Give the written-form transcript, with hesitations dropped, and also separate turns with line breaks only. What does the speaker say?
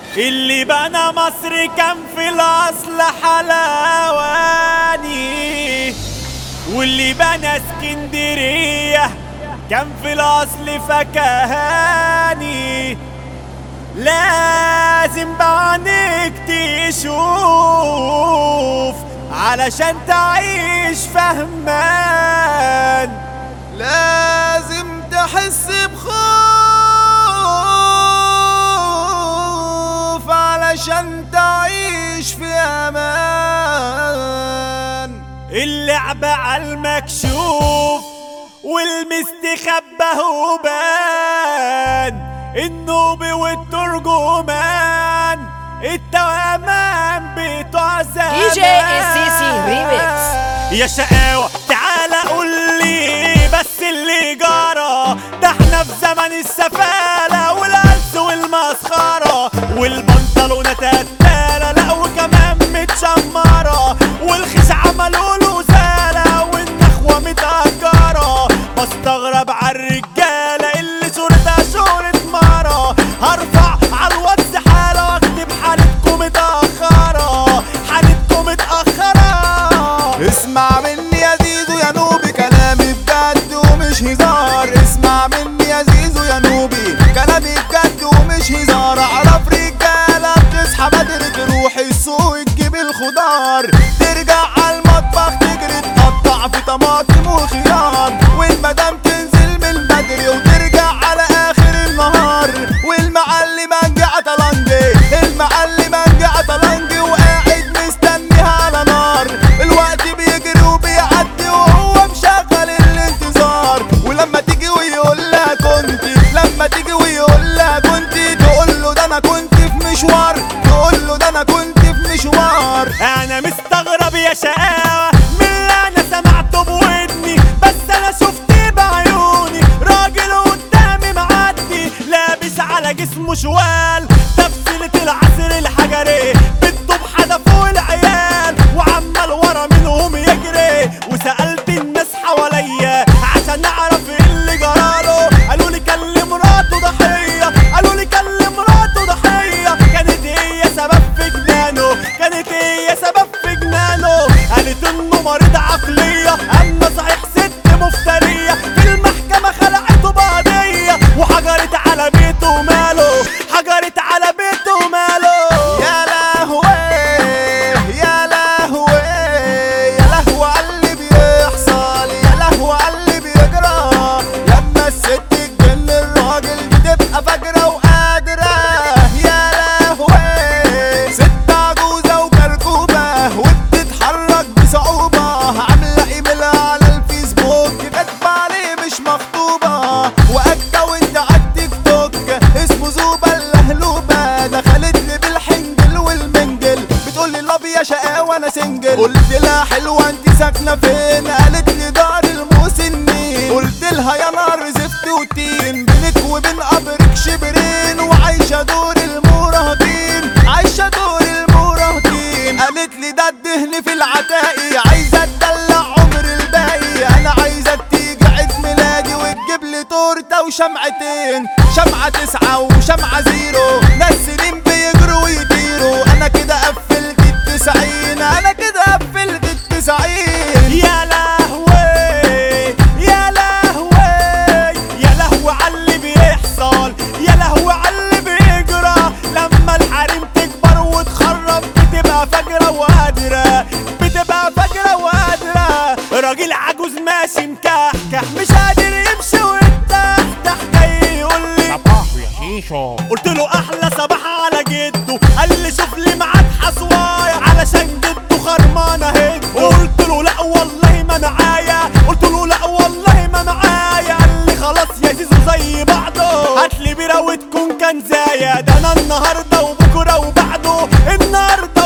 اللي بنى مصر كان في الاصل حلواني، واللي بنى اسكندرية كان في الاصل فكهاني. لازم بعينك تشوف علشان تعيش فهمان،
لازم تحس بخوف علشان تعيش في امان.
اللعبة عالمكشوف والمستخبى هو بان، النوبي والترجمان التوأمان بتوع زمان.
دي جي السيسي ريميكس.
يا شقاوة تعالى قولي بس اللي جرى، ده احنا في زمن السفالة والقلس والمسخرة، والبنطلونات قتالة لا وكمان متشمرة، والخيش عملوا له زالة والنخوة متأجرة. بستغرب عالرجالة اللي صورتها شهرة مرة، هرفع عالواتس حالة واكتب حالتكم متأخرة، حالتكم متأخرة.
اسمع مني يا زيزو يا نوبي كلامي بجد ومش هزار، اسمع مني يا زيزو يا نوبي كلامي بجد ومش هزار. اعرف رجالة بتصحى بدري تروح السوق تجيب الخضار، ترجع عالمطبخ تجري تقطع في طماطم وخيار، والمدام تنزل من بدري وترجع على اخر النهار. والمعلم انجع طلنجي، المعلم انجع طلنجي وقاعد مستنيها على نار. الوقت بيجري وبيعدي وهو مشغل الانتظار، ولما تيجي ويقول لها كنت، لما تيجي ويقول لها كنت، تقول له ده انا كنت في مشوار، تقول له ده انا كنت في مشوار.
انا مستغرب يا شقاوة من اللي انا سمعته بودني، بس انا شفت بعيوني راجل قدامي معدي لابس على جسمه شوال، تفصيلة العصر الحجري بالطوب حدفوا العيال وعمال ورا منهم يجري. وسألت الناس حواليا عشان اعرف ايه اللي جراله، قالوا لي كان لمراته ضحية، قالوا لي كان لمراته ضحية، كانت هي سبب في جنانه، كانت هي سبب في جنانه. قالت انه مريض عقلية اما صحيح ست مفترية، في المحكمة خلعته بقضية وحجرت على بيته ماله، حجرت على بيته ماله.
يا لهوي يا لهوي يا لهوي عاللي بيحصل، يا لهوي عاللي بيجرى. لما الست تجن الراجل بتبقى فاجرة وقادرة. يا لهوي ست عجوزة وكركوبة وبتتحرك بصعوبة، عاملة ايميلها على الفيسبوك كاتبة عليه مش مخطوبة، واكونت على التيك توك اسمه زوبة اللهلوبة. دخلت لي بالحنجل والمنجل بتقول لي لاب يا شقاوة انا سنجل، قلت لها حلوة انت ساكنة فين، قالت لي دار المسنين. قلت لها يا نار زفت وتين، بينك وبين قبرك شبرين، وعايشة دور المراهقين، عايشة دور المراهقين. قالت لي ده الدهن في العتاقي، عايزة تدلع عمر الباقي، انا عايزة تيجي عيد ميلادي وتجيب لي تورتة وشمعتين، شمعة 9 وشمعة 0، ناس سنين بيجروا ويطيروا. انا كده قفلت ال90، انا كده قفلت ال90.
يا لهوي يا لهوي يا لهوي عاللي بيحصل، يا لهوي عاللي بيجرى. لما الحريم تكبر وتخرب بتبقى فاجرة وقادرة، بتبقى فاجرة وقادرة. راجل عجوز ماشي مكحكح مش قادر يمشي ويتفتح، جاي يقول لي
صباح يا شيشو.
قلت له احلى صباح على جده، قال لي شوف لي معاك حصوايا علشان جده خرمانه هده. قلت له لا والله ما معايا، قلت له لا والله ما معايا، قال لي خلاص يا زيزو زي بعضه، هات لي بيره وتكون كنزايه، ده انا النهارده وبكره وبعده، النهارده